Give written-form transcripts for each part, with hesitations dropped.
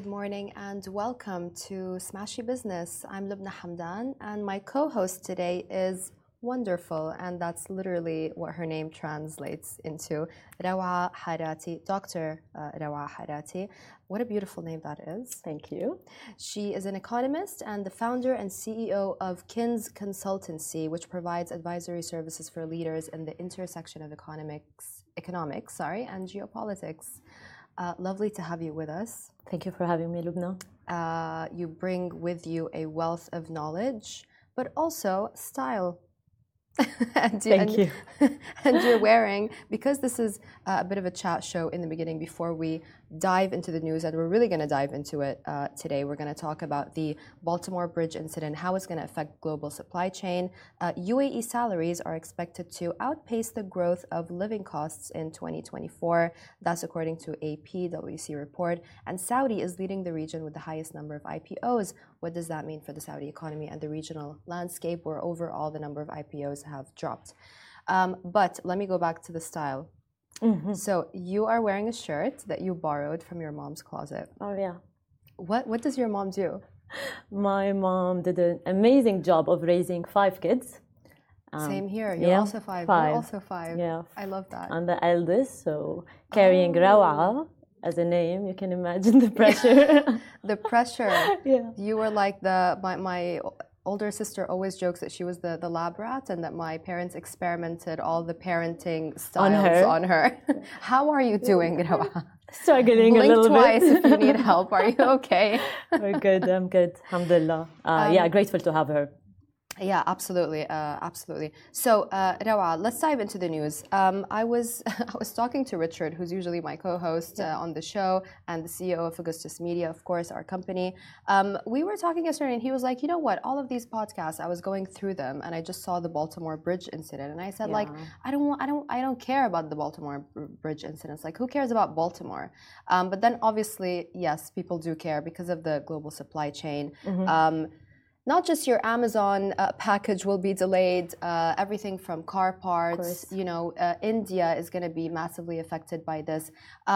good morning, and welcome to Smashy Business. I'm Lubna Hamdan, and my co-host today is wonderful, and that's literally what her name translates into, Rawa Harati, Dr. Rawa Harati. What a beautiful name that is. Thank you. She is an economist and the founder and CEO of KINS Consultancy, which provides advisory services for leaders in the intersection of economics, and geopolitics. Lovely to have you with us. Thank you for having me, Lubna. You bring with you a wealth of knowledge, but also style. Thank you. And you're wearing, because this is a bit of a chat show in the beginning before we dive into the news, and we're really going to dive into it today. We're going to talk about the Baltimore Bridge incident, how it's going to affect global supply chain. UAE salaries are expected to outpace the growth of living costs in 2024. That's according to a PwC report. And Saudi is leading the region with the highest number of IPOs. What does that mean for the Saudi economy and the regional landscape, where overall the number of IPOs have dropped? But let me go back to the style. So you are wearing a shirt that you borrowed from your mom's closet. Oh, yeah. What does your mom do? My mom did an amazing job of raising 5 kids. Same here. You're also 5. You're also 5. Yeah. I love that. I'm the eldest, so carrying Rawa as a name, you can imagine the pressure. The pressure. Yeah. You were like my older sister always jokes that she was the lab rat, and that my parents experimented all the parenting styles on her. How are you doing, Rawa? Struggling a little bit. Blink twice if you need help. Are you okay? We're good. I'm good. Alhamdulillah. Grateful to have her. Yeah, absolutely, absolutely. So, Rawa, let's dive into the news. I was talking to Richard, who's usually my co-host on the show, and the CEO of Augustus Media, of course, our company. We were talking yesterday, and he was like, "You know what? All of these podcasts, I was going through them, and I just saw the Baltimore Bridge incident, and I said, like, I don't care about the Baltimore Bridge incidents. Like, who cares about Baltimore? But then, obviously, yes, people do care because of the global supply chain." Not just your Amazon package will be delayed, everything from car parts, India is going to be massively affected by this.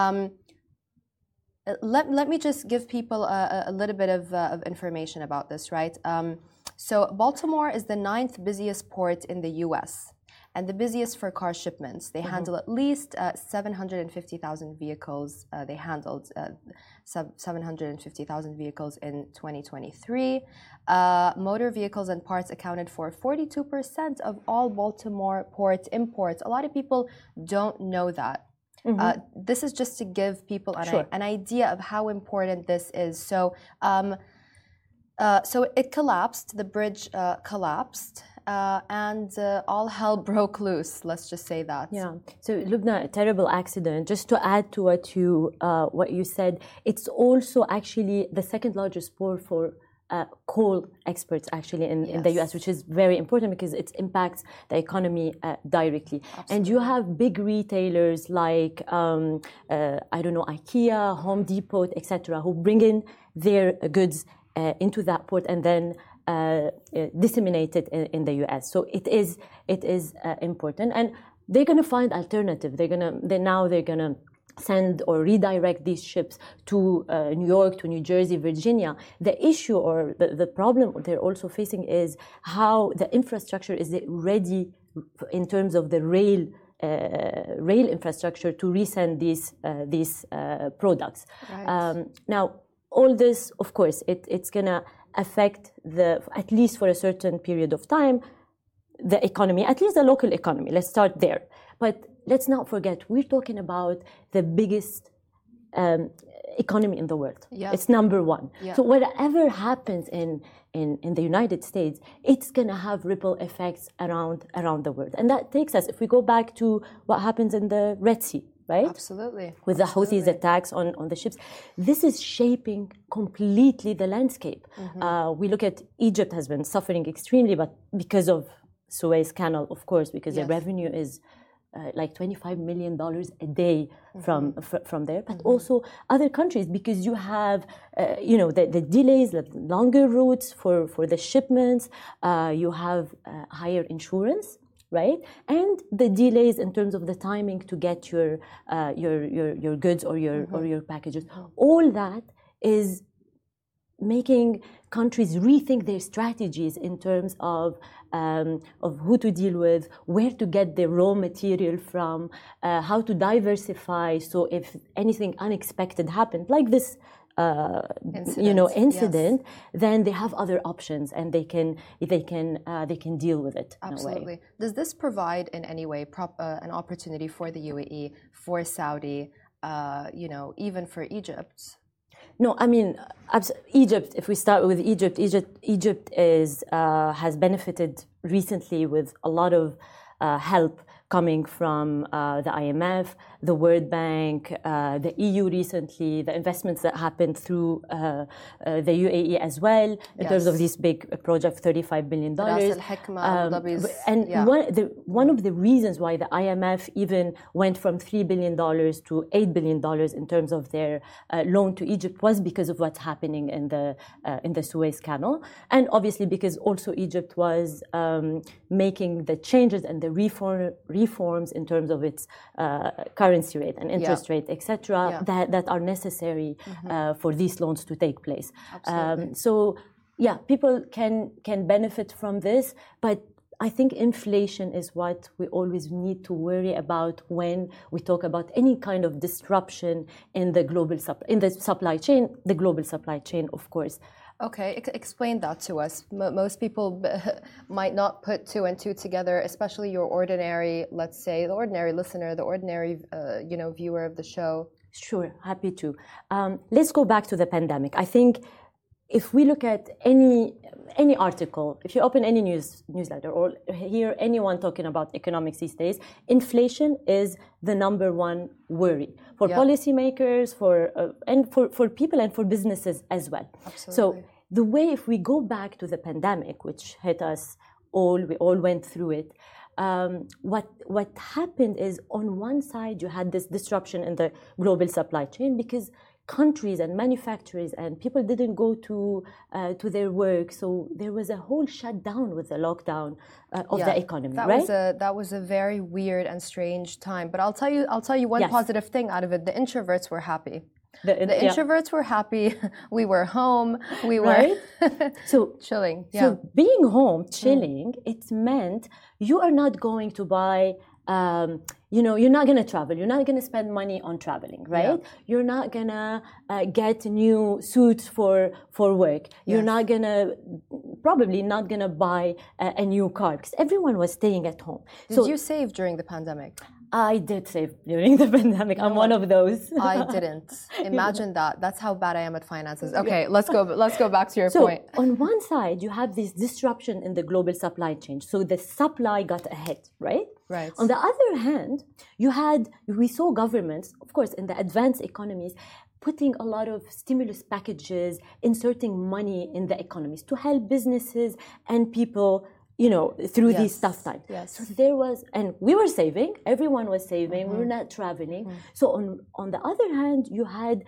Let me just give people a little bit of information about this, right? So Baltimore is the 9th busiest port in the US, and the busiest for car shipments. They handle at least 750,000 vehicles. They handled 750,000 vehicles in 2023. Motor vehicles and parts accounted for 42% of all Baltimore port imports. A lot of people don't know that. This is just to give people an idea of how important this is. So, it collapsed. The bridge collapsed. And all hell broke loose. Let's just say that. Yeah. So, Lubna, a terrible accident. Just to add to what you said, it's also actually the second largest port for coal exports actually in the US, which is very important because it impacts the economy directly. Absolutely. And you have big retailers like IKEA, Home Depot, etc., who bring in their goods into that port and then disseminated in the US. So it is important, and they're going to find alternative. They're going to send or redirect these ships to New York, to New Jersey, Virginia. The issue or the problem they're also facing is how the infrastructure is ready in terms of the rail infrastructure to resend these products. Right. Now, all this, of course, it's going to affect at least for a certain period of time, the economy, at least the local economy. Let's start there. But let's not forget, we're talking about the biggest economy in the world. Yeah. It's number 1. Yeah. So whatever happens in the United States, it's going to have ripple effects around the world. And that takes us, if we go back to what happens in the Red Sea, right? Absolutely. With the Houthis attacks on the ships. This is shaping completely the landscape. We look at Egypt has been suffering extremely, but because of Suez Canal, of course, because the revenue is like $25 million a day from there, but also other countries, because you have the delays, the longer routes for the shipments, you have higher insurance, right? And the delays in terms of the timing to get your goods or your packages. All that is making countries rethink their strategies in terms of who to deal with, where to get the raw material from, how to diversify. So if anything unexpected happened, like this, incident, then they have other options and they can deal with it. Absolutely. In a way. Does this provide in any way an opportunity for the UAE, for Saudi, even for Egypt? No, I mean, Egypt, if we start with Egypt has benefited recently with a lot of help coming from the IMF, the World Bank, the EU recently, the investments that happened through the UAE as well, in terms of this big project, $35 billion. And one of the reasons why the IMF even went from $3 billion to $8 billion in terms of their loan to Egypt was because of what's happening in the Suez Canal. And obviously because also Egypt was making the changes and the reforms in terms of its currency rate and interest rate, etc., that are necessary for these loans to take place. So, people can benefit from this, but I think inflation is what we always need to worry about when we talk about any kind of disruption in the supply chain, the global supply chain, of course. Okay, explain that to us. Most people might not put two and two together, especially your ordinary, let's say, the ordinary listener, the ordinary, viewer of the show. Sure, happy to. Let's go back to the pandemic. I think if we look at any article, if you open any newsletter or hear anyone talking about economics these days, inflation is the number one worry for policymakers, for people and for businesses as well. Absolutely. So the way, if we go back to the pandemic, which hit us all, we all went through it. What happened is, on one side, you had this disruption in the global supply chain because countries and manufacturers and people didn't go to their work, so there was a whole shutdown with the lockdown of the economy. That was a very weird and strange time. But I'll tell you one positive thing out of it. The introverts were happy. The introverts were happy. We were home. We were chilling. Yeah. So being home, chilling, it meant you are not going to buy. You're not going to travel. You're not going to spend money on traveling, right? Yeah. You're not going to get new suits for work. You're probably not going to buy a new car because everyone was staying at home. Did you save during the pandemic? I did save during the pandemic. I'm one of those. I didn't. Imagine that. That's how bad I am at finances. Okay, let's go back to your point. On one side, you have this disruption in the global supply chain. So the supply got ahead, right? Right. On the other hand, we saw governments, of course, in the advanced economies, putting a lot of stimulus packages, inserting money in the economies to help businesses and people, through these tough times. Yes. So there was, and we were saving, everyone was saving, we were not traveling. So on the other hand, you had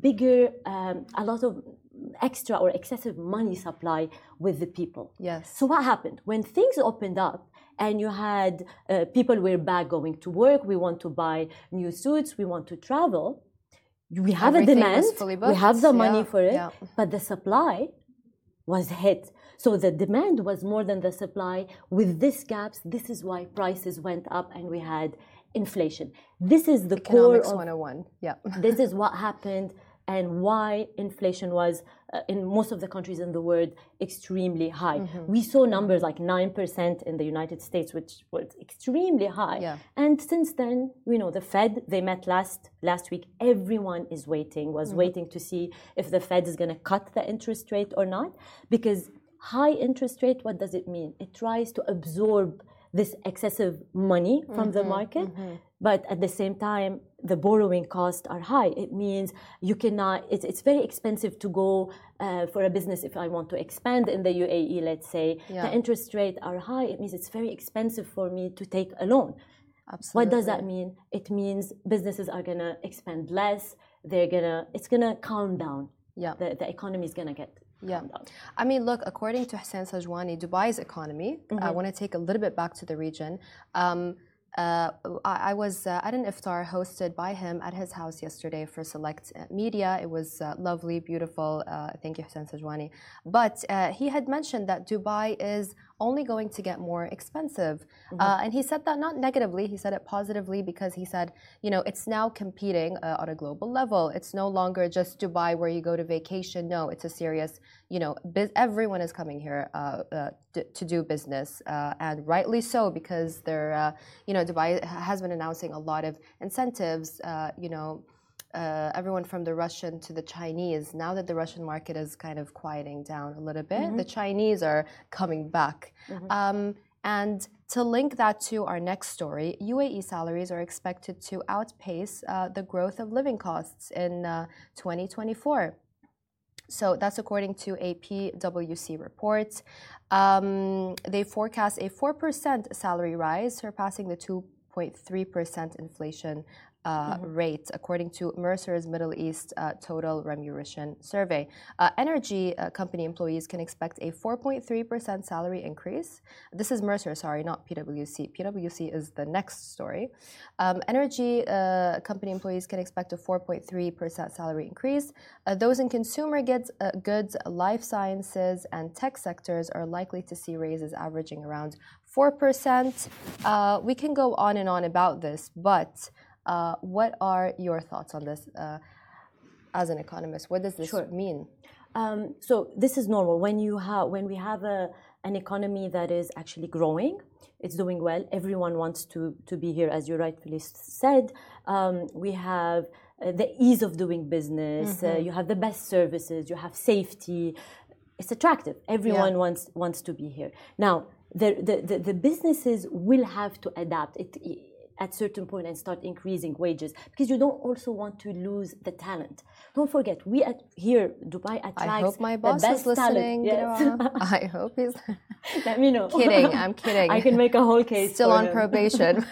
a lot of extra or excessive money supply with the people. Yes. So what happened? When things opened up and you had people were back going to work, we want to buy new suits, we want to travel, we have a demand, we have the money for it, but the supply was hit. So the demand was more than the supply. With this gaps, this is why prices went up and we had inflation. This is the Economics core of 101. Yeah. This is what happened and why inflation was, in most of the countries in the world, extremely high. We saw numbers like 9% in the United States, which was extremely high. Yeah. And since then, the Fed, they met last week. Everyone is waiting to see if the Fed is going to cut the interest rate or not. Because high interest rate, what does it mean? It tries to absorb this excessive money from the market, but at the same time, the borrowing costs are high. It means you cannot, it's very expensive to go for a business. If I want to expand in the UAE, let's say, the interest rates are high. It means it's very expensive for me to take a loan. Absolutely. What does that mean? It means businesses are going to expand less. It's going to calm down. Yeah. The economy is going to get calm down. I mean, look, according to Hassan Sajwani, Dubai's economy, I want to take a little bit back to the region. I was at an iftar hosted by him at his house yesterday for Select Media. It was lovely, beautiful. Thank you, Hussein Sajwani. But he had mentioned that Dubai is only going to get more expensive. And he said that not negatively, he said it positively because he said, it's now competing on a global level. It's no longer just Dubai where you go to vacation. No, it's a serious, everyone is coming here to do business. And rightly so because they're, Dubai has been announcing a lot of incentives, everyone from the Russian to the Chinese. Now that the Russian market is kind of quieting down a little bit, the Chinese are coming back. And to link that to our next story, UAE salaries are expected to outpace the growth of living costs in 2024. So that's according to a PwC report. They forecast a 4% salary rise, surpassing the 2.3% inflation rate, according to Mercer's Middle East Total Remuneration Survey. Energy company employees can expect a 4.3% salary increase. This is Mercer, sorry, not PwC. PwC is the next story. Energy company employees can expect a 4.3% salary increase. Those in consumer goods, life sciences, and tech sectors are likely to see raises averaging around 4%. We can go on and on about this, but what are your thoughts on this as an economist? What does this mean? So this is normal. When we have an economy that is actually growing, it's doing well. Everyone wants to be here, as you rightfully said. We have the ease of doing business. You have the best services. You have safety. It's attractive. Everyone wants to be here. Now, the businesses will have to adapt at certain point and start increasing wages because you don't also want to lose the talent. Don't forget, here Dubai attracts I hope my boss the best is listening. Yes. I hope he's. Let me know. I'm kidding. I can make a whole case. Still on him. probation.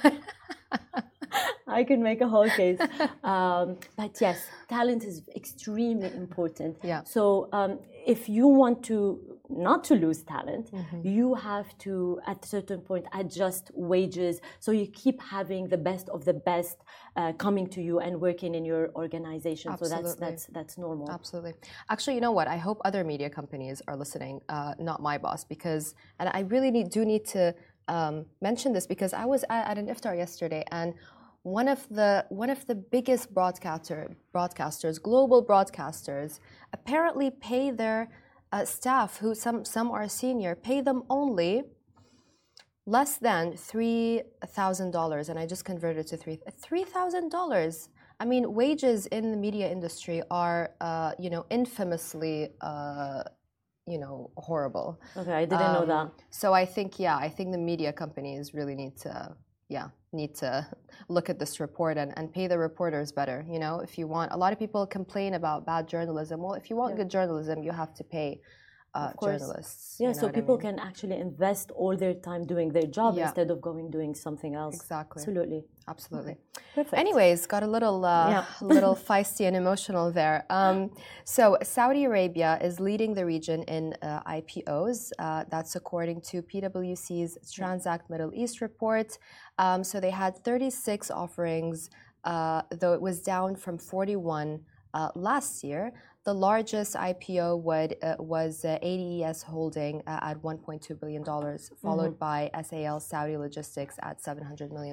I can make a whole case. But yes, talent is extremely important. Yeah. So if you want not to lose talent, you have to, at a certain point, adjust wages so you keep having the best of the best coming to you and working in your organization. Absolutely. So that's normal. Absolutely. Actually, you know what? I hope other media companies are listening, not my boss, and I really do need to mention this because I was at an iftar yesterday and one of the biggest broadcasters, global broadcasters, apparently pay their staff, who some are senior, pay them only less than $3,000, and I just converted to $3,000. I mean, wages in the media industry are, infamously, horrible. Okay, I didn't know that. So I think the media companies really need to look at this report and pay the reporters better. If you want, a lot of people complain about bad journalism. Well, if you want good journalism, you have to pay journalists. Yeah, so people can actually invest all their time doing their job instead of doing something else. Exactly. Absolutely. Perfect. Anyways, got a little feisty and emotional there. So Saudi Arabia is leading the region in IPOs. That's according to PwC's Transact Middle East report. So they had 36 offerings, though it was down from 41 last year. The largest IPO was ADES Holding at $1.2 billion, followed by SAL Saudi Logistics at $700 million.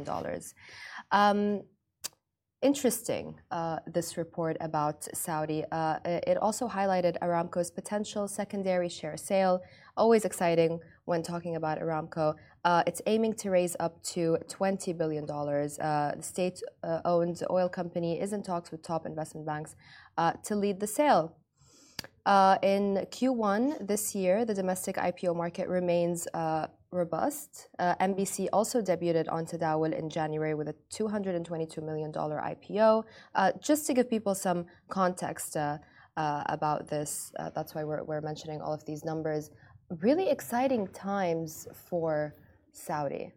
Interesting, this report about Saudi. It also highlighted Aramco's potential secondary share sale. Always exciting when talking about Aramco. It's aiming to raise up to $20 billion. The state-owned oil company is in talks with top investment banks to lead the sale. In Q1 this year, the domestic IPO market remains robust. MBC also debuted on Tadawul in January with a $222 million IPO. Just to give people some context about this, that's why we're mentioning all of these numbers. Really exciting times for Saudi.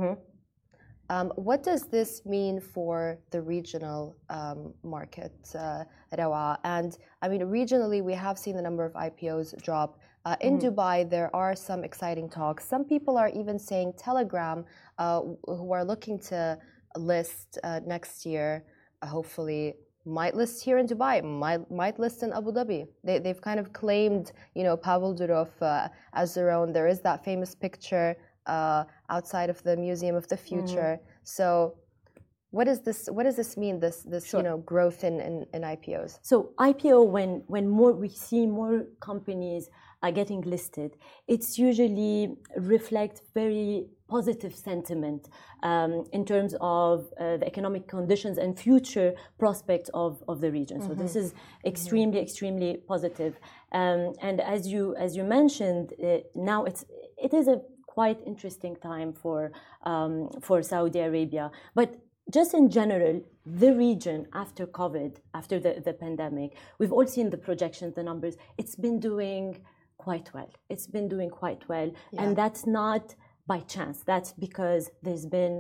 What does this mean for the regional market, Rawa? And I mean, regionally, we have seen the number of IPOs drop In Dubai, there are some exciting talks. Some people are even saying Telegram, who are looking to list next year, hopefully might list here in Dubai, might list in Abu Dhabi. They've kind of claimed, Pavel Durov as their own. There is that famous picture outside of the Museum of the Future. So what does this mean, this Sure. growth in IPOs? So IPO, when we see more companies are getting listed, it's usually reflect very positive sentiment in terms of the economic conditions and future prospects of the region. So this is extremely positive. And as you mentioned, now it is a quite interesting time for Saudi Arabia, but just in general, the region after COVID, after the pandemic, we've all seen the projections, the numbers. It's been doing quite well. And that's not by chance. That's because there's been,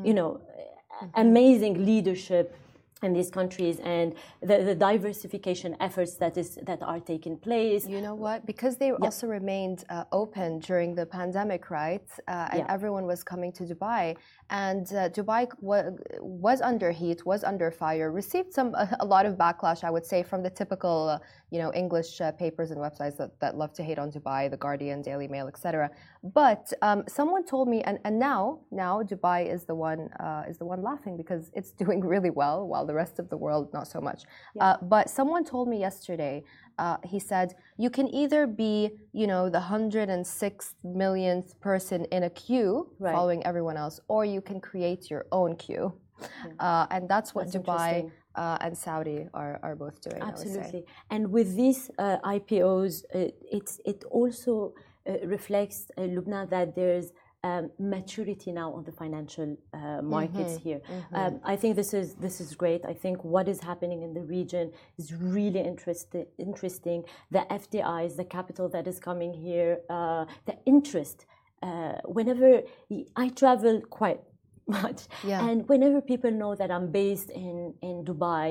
amazing leadership in these countries and the diversification efforts that are taking place. You know what? Because they also remained open during the pandemic, right? And everyone was coming to Dubai. And Dubai was under heat, was under fire, received a lot of backlash, I would say, from the typical, English papers and websites that love to hate on Dubai, The Guardian, Daily Mail, etc. But someone told me, and now Dubai is the one laughing because it's doing really well, while the rest of the world not so much. But someone told me yesterday. He said, you can either be, the 106 millionth person in a queue following everyone else, or you can create your own queue. And that's what Dubai and Saudi are both doing. Absolutely. And with these IPOs, it also reflects, Lubna, that there's maturity now on the financial markets here. I think this is great. I think what is happening in the region is really interesting. The FDIs, the capital that is coming here, the interest. Whenever I travel quite much, and whenever people know that I'm based in Dubai,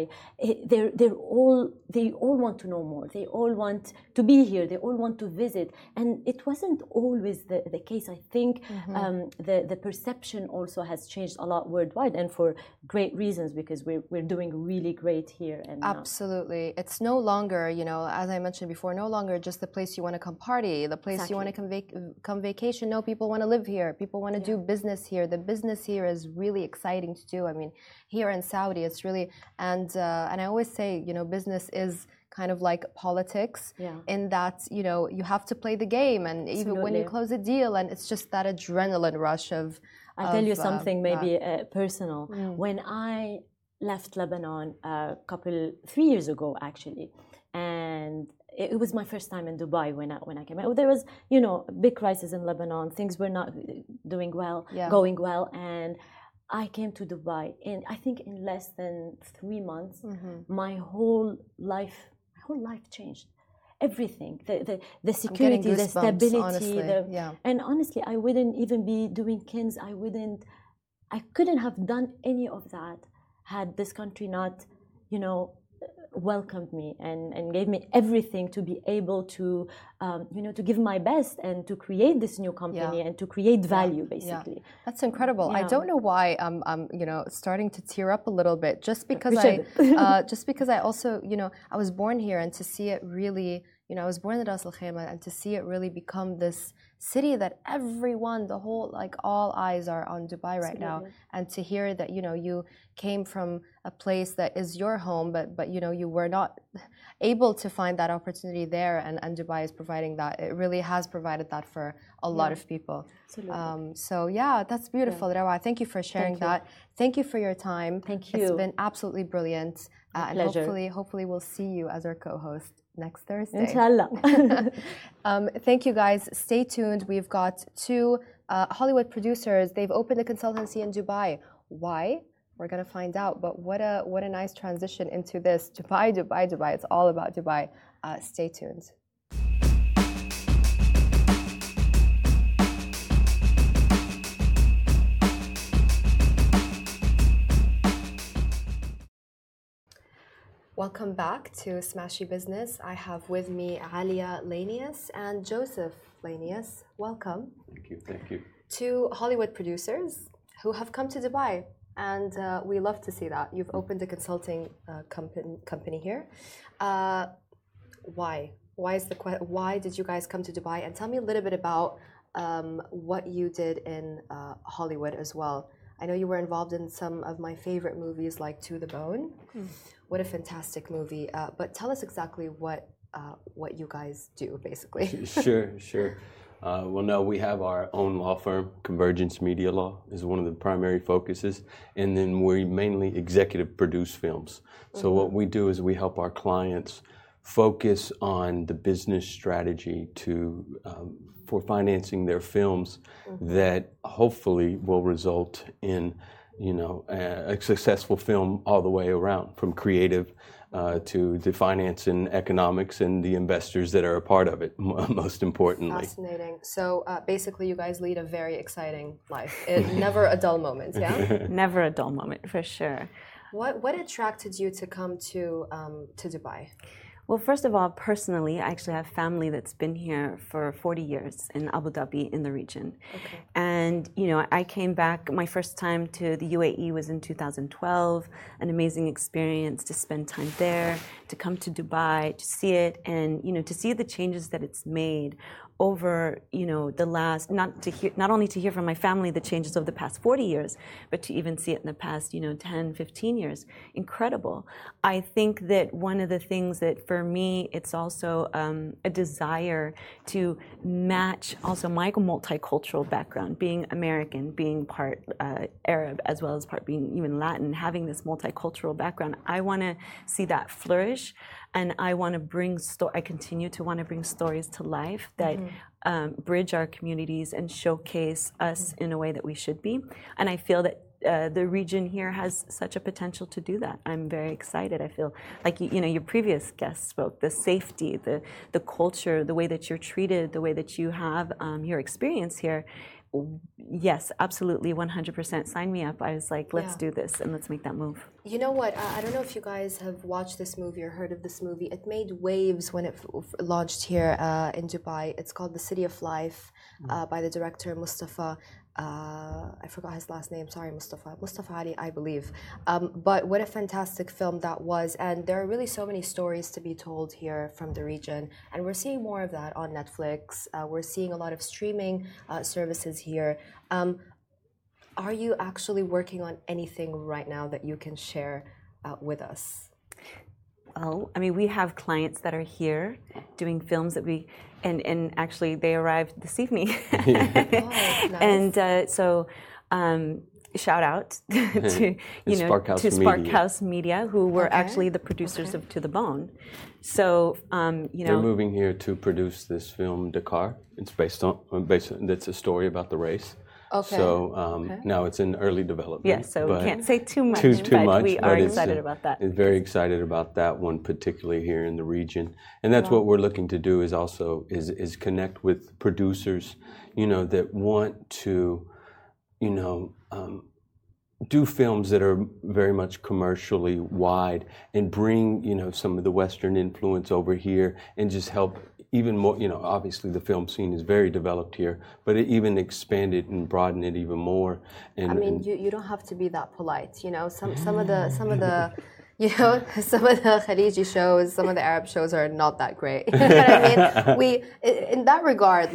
they all want to know more. They all want to be here. They all want to visit, and it wasn't always the case. I think the perception also has changed a lot worldwide, and for great reasons, because we're doing really great here. And absolutely, it's no longer, as I mentioned before, no longer just the place you want to come party, the place you want to come vacation. No, people want to live here. People want to do business here. The business here is really exciting to do. I mean, here in Saudi, it's really, and I always say, business is kind of like politics in that, you have to play the game, and even when you close a deal, and it's just that adrenaline rush of. I'll tell you something maybe personal. When I left Lebanon 3 years ago, actually, and it was my first time in Dubai when I came out. There was, a big crisis in Lebanon. Things were not going well, and I came to Dubai, and I think in less than 3 months, my whole life changed. Everything, the security, the stability, honestly. And honestly, I wouldn't even be doing KINS. I couldn't have done any of that had this country not, welcomed me and gave me everything to be able to, to give my best and to create this new company and to create value, basically. That's incredible. I don't know why I'm starting to tear up a little bit, just because I also, I was born here, and to see it really, I was born in Ras Al Khaimah, and to see it really become this city that everyone, all eyes are on Dubai right now, and to hear that, you came from a place that is your home, but you were not able to find that opportunity there, and Dubai is providing that. It really has provided that for a lot of people. So that's beautiful, Rawa. Thank you for sharing that. Thank you for your time. Thank you. It's been absolutely brilliant. And hopefully we'll see you as our co-host next Thursday. Inshallah. Thank you, guys. Stay tuned. We've got 2 Hollywood producers. They've opened a consultancy in Dubai. Why? We're going to find out. But what a nice transition into this. Dubai. It's all about Dubai. Stay tuned. Welcome back to Smashy Business. I have with me Alia Lanius and Joseph Lanius. Welcome. Thank you. Thank you. Two Hollywood producers who have come to Dubai, and we love to see that. You've opened a consulting company here. Why? Why did you guys come to Dubai? And tell me a little bit about what you did in Hollywood as well. I know you were involved in some of my favorite movies like To the Bone. What a fantastic movie. But tell us exactly what you guys do, basically. Sure. Well, no, we have our own law firm. Convergence Media Law is one of the primary focuses. And then we mainly executive produce films. So what we do is we help our clients focus on the business strategy for financing their films that hopefully will result in, a successful film all the way around, from creative to the finance and economics and the investors that are a part of it, most importantly. Fascinating. So basically you guys lead a very exciting life. Never a dull moment, yeah? Never a dull moment, for sure. What attracted you to come to Dubai? Well, first of all, personally, I actually have family that's been here for 40 years in Abu Dhabi in the region. Okay. And, I came back, my first time to the UAE was in 2012, an amazing experience to spend time there, to come to Dubai, to see it, and, to see the changes that it's made over, the last, not only to hear from my family the changes of the past 40 years, but to even see it in the past, 10, 15 years. Incredible. I think that one of the things that for me, it's also a desire to match also my multicultural background, being American, being part Arab, as well as part being even Latin, having this multicultural background. I want to see that flourish. And I want to I continue to want to bring stories to life that bridge our communities and showcase us in a way that we should be. And I feel that the region here has such a potential to do that. I'm very excited. I feel like, your previous guest spoke, the safety, the culture, the way that you're treated, the way that you have your experience here. Yes, absolutely, 100%. Sign me up. I was like, let's do this and let's make that move. You know what? I don't know if you guys have watched this movie or heard of this movie. It made waves when it launched here in Dubai. It's called The City of Life by the director Mustafa. I forgot his last name. Sorry, Mustafa Ali, I believe. But what a fantastic film that was. And there are really so many stories to be told here from the region. And we're seeing more of that on Netflix. We're seeing a lot of streaming services here. Are you actually working on anything right now that you can share with us? Well, we have clients that are here doing films that and actually they arrived this evening. Nice. And so shout out to Spark House Media, who were actually the producers of To the Bone. So they're moving here to produce this film Dakar. It's that's a story about the race. Okay. So now it's in early development. Yeah, so we can't say too much, but we are excited about that. Very excited about that one, particularly here in the region. And that's what we're looking to do is connect with producers, that want to, do films that are very much commercially wide and bring, some of the Western influence over here and just help even more, obviously the film scene is very developed here, but it even expanded and broadened it even more. And you don't have to be that polite, some of the some of the Khaliji shows, some of the Arab shows are not that great. You know what I mean? In that regard,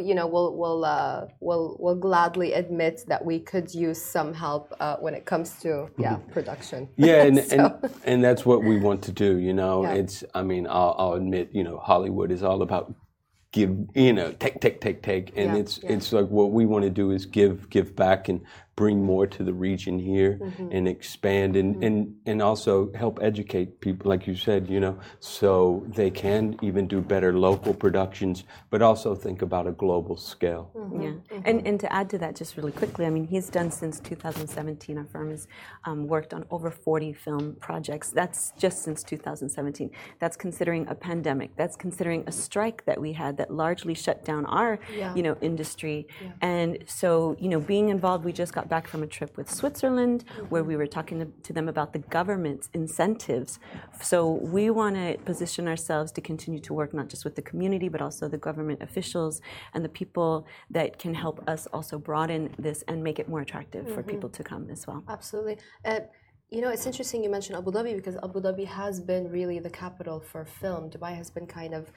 we'll gladly admit that we could use some help when it comes to production. Yeah, and that's what we want to do. It's I'll admit, Hollywood is all about give, take, and it's like what we want to do is give back and bring more to the region here and expand and also help educate people, like you said, so they can even do better local productions, but also think about a global scale. And to add to that just really quickly, he's done since 2017, our firm has worked on over 40 film projects. That's just since 2017. That's considering a pandemic. That's considering a strike that we had that largely shut down our, industry. And so, being involved, we just got back from a trip with Switzerland where we were talking to them about the government's incentives. So we want to position ourselves to continue to work not just with the community, but also the government officials and the people that can help us also broaden this and make it more attractive for people to come as well. Absolutely. It's interesting you mentioned Abu Dhabi because Abu Dhabi has been really the capital for film. Dubai has been kind of,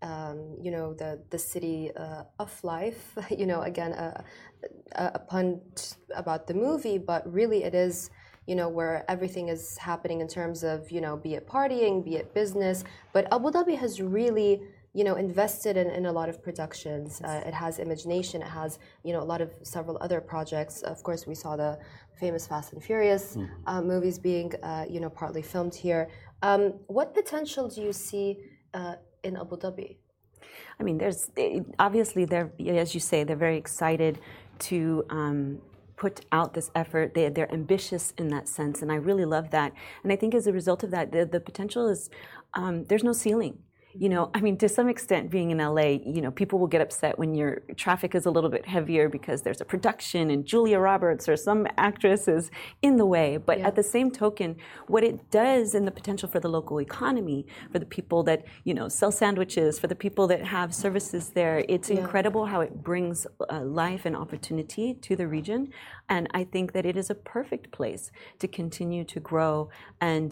the city of life. Again, a pun about the movie, but really it is, where everything is happening in terms of, be it partying, be it business. But Abu Dhabi has really, invested in a lot of productions. It has Imagination. It has, several other projects. Of course, we saw the famous Fast and Furious movies being, partly filmed here. What potential do you see in Abu Dhabi? I mean, there's obviously as you say, they're very excited to put out this effort. They're ambitious in that sense, and I really love that. And I think as a result of that, the potential is there's no ceiling. To some extent, being in LA, people will get upset when your traffic is a little bit heavier because there's a production and Julia Roberts or some actress is in the way. But at the same token, what it does in the potential for the local economy, for the people that, sell sandwiches, for the people that have services there, it's incredible how it brings life and opportunity to the region. And I think that it is a perfect place to continue to grow and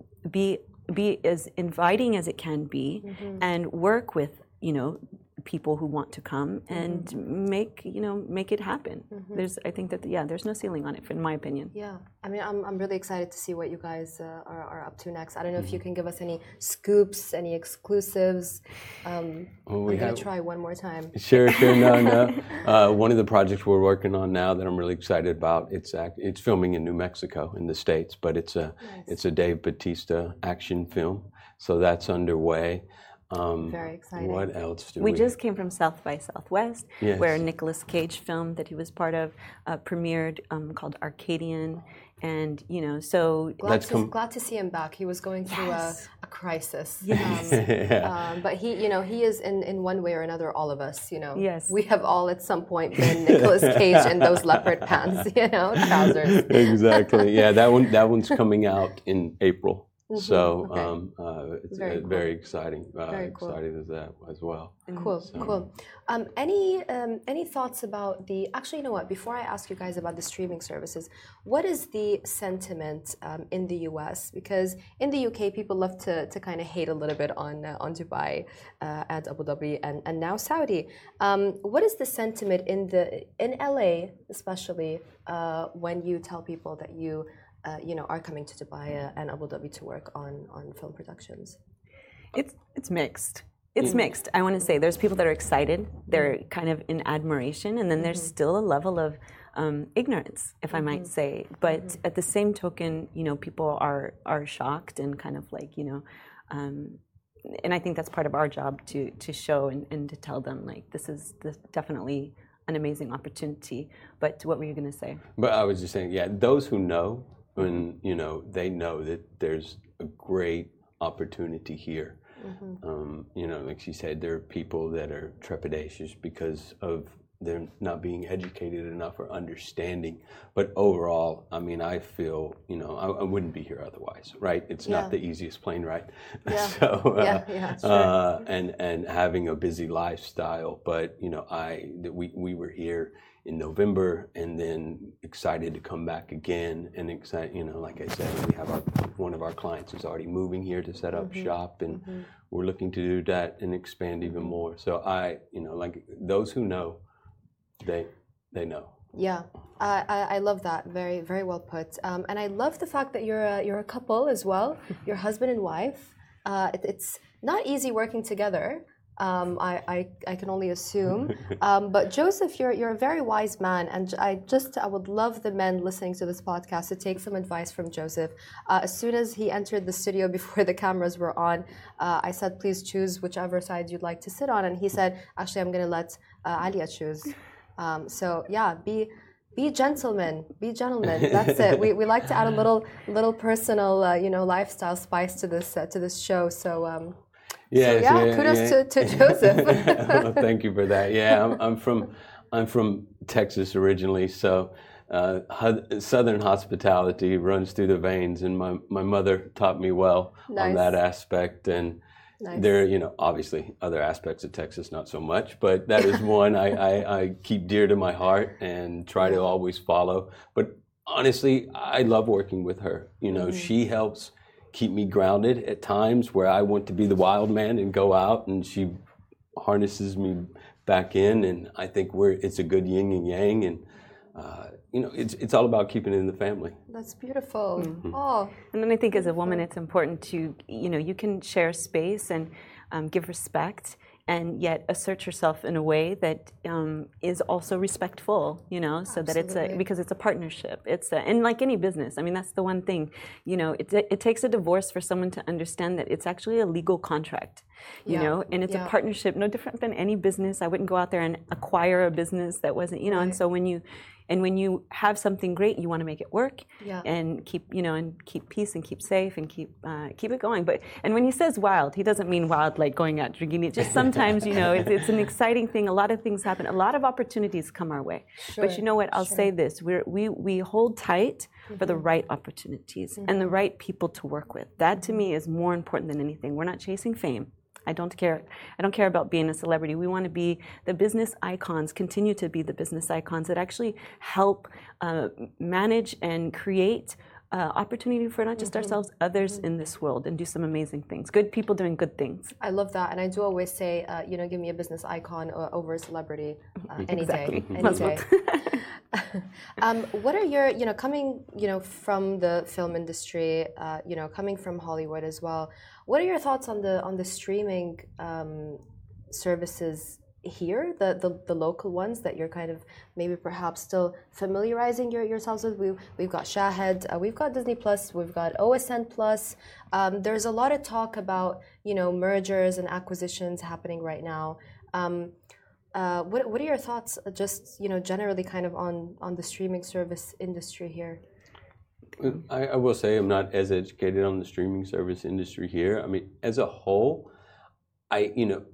be as inviting as it can be and work with, people who want to come and make it happen. I think that there's no ceiling on it, in my opinion. Yeah, I'm really excited to see what you guys are up to next. I don't know if you can give us any scoops, any exclusives. I'm going to try one more time. Sure, no. One of the projects we're working on now that I'm really excited about, it's filming in New Mexico in the States, but it's a Dave Bautista action film, so that's underway. Very exciting. What else do we just came from South by Southwest, where a Nicolas Cage film that he was part of premiered called Arcadian. And, so... Glad to see him back. He was going through a crisis. Yes. But he is in one way or another, all of us, Yes. We have all at some point been Nicolas Cage in those leopard pants, trousers. Exactly. Yeah, that one's coming out in April. So it's very exciting. Very cool. Excited as that as well. Cool. Any thoughts about actually, you know what? Before I ask you guys about the streaming services, what is the sentiment in the US? Because in the UK, people love to kind of hate a little bit on Dubai and Abu Dhabi and now Saudi. What is the sentiment in LA, especially when you tell people that you are coming to Dubai and Abu Dhabi to work on film productions? It's mixed. It's mixed. I want to say there's people that are excited. They're kind of in admiration, and then there's still a level of ignorance, if I might say. But at the same token, people are shocked and kind of like, and I think that's part of our job to show and to tell them like this is definitely an amazing opportunity. But what were you going to say? But I was just saying, those who know. When they know that there's a great opportunity here. Like she said, there are people that are trepidatious because of them not being educated enough or understanding. But overall, I feel I wouldn't be here otherwise, right? It's not the easiest plane ride. Yeah. So true. and having a busy lifestyle, but we were here in November, and then excited to come back again, and like I said, we have one of our clients is already moving here to set up shop, and we're looking to do that and expand even more. So like those who know, they know. Yeah, I love that. Very, very well put. And I love the fact that you're a couple as well. You're husband and wife. It's not easy working together. I can only assume. But Joseph, you're a very wise man, and I would love the men listening to this podcast to take some advice from Joseph. As soon as he entered the studio before the cameras were on, I said, please choose whichever side you'd like to sit on, and he said, actually, I'm going to let Alia choose. Be gentlemen. Be gentlemen. That's it. We like to add a little personal, lifestyle spice to this show. So. Kudos to Joseph. Well, thank you for that. Yeah, I'm from Texas originally, so Southern hospitality runs through the veins, and my mother taught me well on that aspect. And there, obviously other aspects of Texas, not so much, but that is one I keep dear to my heart and try to always follow. But honestly, I love working with her. She helps keep me grounded at times where I want to be the wild man and go out, and she harnesses me back in. And I think it's a good yin and yang, and it's all about keeping it in the family. That's beautiful. Mm-hmm. Oh, and then I think as a woman, it's important to, you can share space and give respect, and yet assert yourself in a way that is also respectful, so that because it's a partnership. And like any business, I mean, that's the one thing, it takes a divorce for someone to understand that it's actually a legal contract, and it's a partnership, no different than any business. I wouldn't go out there and acquire a business that wasn't, and so when you have something great, you want to make it work, and keep peace and keep safe and keep it going. And when he says wild, he doesn't mean wild like going out drinking. It just sometimes, it's an exciting thing. A lot of things happen. A lot of opportunities come our way. Sure, but you know what? I'll say this: we hold tight for the right opportunities and the right people to work with. That to me is more important than anything. We're not chasing fame. I don't care about being a celebrity. We want to be the business icons, continue to be the business icons that actually help manage and create opportunity for not just ourselves, others in this world, and do some amazing things. Good people doing good things. I love that, and I do always say, give me a business icon over a celebrity any day. What are your, coming, from the film industry, coming from Hollywood as well? What are your thoughts on the streaming services here, the local ones that you're kind of maybe perhaps still familiarizing yourselves with? We've got Shahid, we've got Disney Plus, we've got OSN Plus. There's a lot of talk about mergers and acquisitions happening right now. What are your thoughts, just generally, kind of on the streaming service industry here? I will say I'm not as educated on the streaming service industry here. I mean, as a whole, I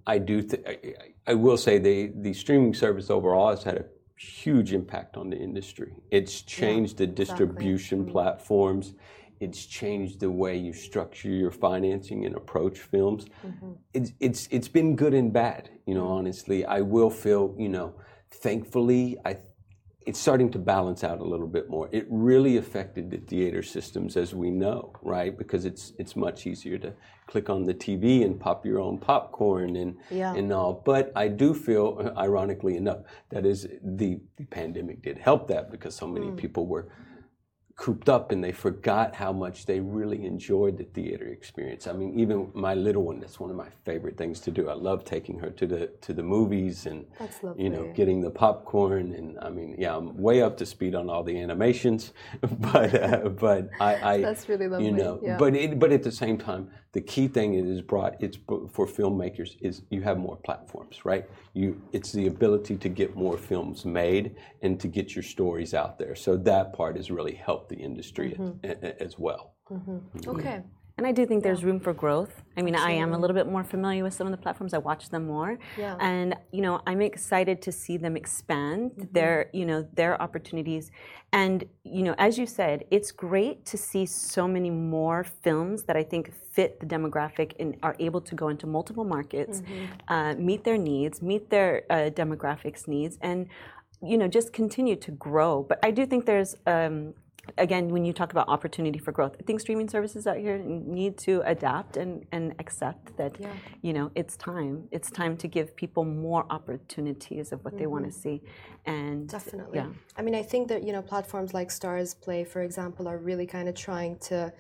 will say the streaming service overall has had a huge impact on the industry. It's changed the distribution platforms. It's changed the way you structure your financing and approach films. It's been good and bad. Honestly, I will feel thankfully it's starting to balance out a little bit more. It really affected the theater systems, as we know, right? Because it's much easier to click on the TV and pop your own popcorn and all. But I do feel, ironically enough, that is the pandemic did help that, because so many people were cooped up and they forgot how much they really enjoyed the theater experience. I mean, even my little one, that's one of my favorite things to do. I love taking her to the movies and getting the popcorn, and I mean, I'm way up to speed on all the animations, but I that's really lovely. But at the same time, the key thing it has brought for filmmakers is you have more platforms, right? It's the ability to get more films made and to get your stories out there. So that part has really helped the industry as well. Okay. And I do think there's room for growth. I mean, I am a little bit more familiar with some of the platforms. I watch them more. Yeah. And, I'm excited to see them expand their opportunities. And, as you said, it's great to see so many more films that I think fit the demographic and are able to go into multiple markets, meet their needs, meet their demographics needs, and, just continue to grow. But I do think there's again, when you talk about opportunity for growth, I think streaming services out here need to adapt and accept that, it's time. It's time to give people more opportunities of what they want to see. And definitely. Yeah. I mean, I think that, platforms like Stars Play, for example, are really kind of trying to,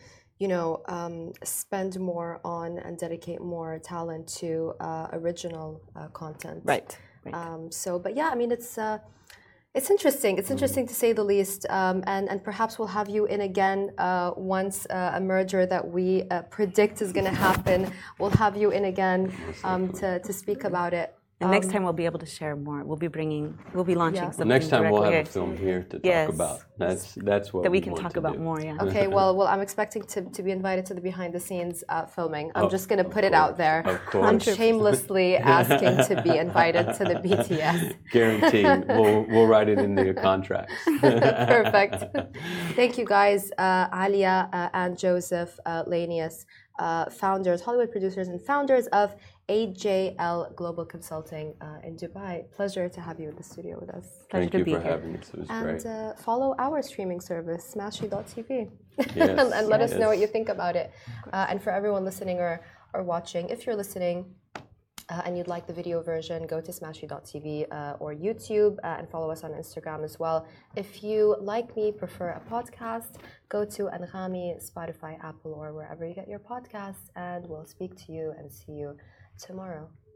spend more on and dedicate more talent to original content. Right. But yeah, I mean, it's interesting. It's interesting to say the least, and perhaps we'll have you in again once a merger that we predict is going to happen. We'll have you in again to speak about it. And next time we'll be able to share more. We'll be launching something. Next time we'll have directly a film here to talk about. That's what that we can want talk to about do. more. Yeah. Okay, well, I'm expecting to be invited to the behind the scenes filming. I'm just going to put it out there. Of course. I'm shamelessly asking to be invited to the BTS. Guaranteed. We'll write it in the contracts. Perfect. Thank you, guys. Alia and Joseph Lanius, founders, Hollywood producers, and founders of AJL Global Consulting in Dubai. Pleasure to have you in the studio with us. Thank you for having us. It was great. And follow our streaming service, Smashy.tv, Yes, and let us know what you think about it. And for everyone listening or watching, if you're listening and you'd like the video version, go to Smashy.tv or YouTube and follow us on Instagram as well. If you, like me, prefer a podcast, go to Anghami, Spotify, Apple, or wherever you get your podcasts, and we'll speak to you and see you tomorrow.